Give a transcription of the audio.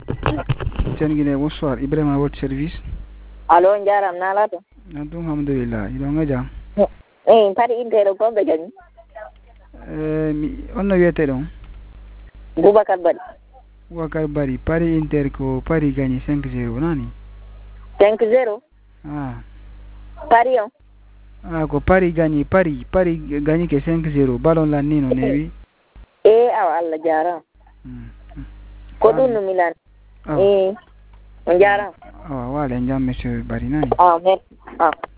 Guinée, bonsoir. Ibrahim à votre service. Allo, Ndiaram Nalato. Alhamdulillah. Il est déjà. Pari Inter ko be gagné. On a eu été donc. Boubacar Bari. Boubacar Bari. Paris Inter ko Paris gagné 5-0 nani. 5-0. Ah. Paris on. Ah ko Paris gagné gagné que 5-0. Ballon la nino newi. Awa Allah jara. Ko dun Milan. Ndiaram. Wala njam monsieur Bari nani. Merci.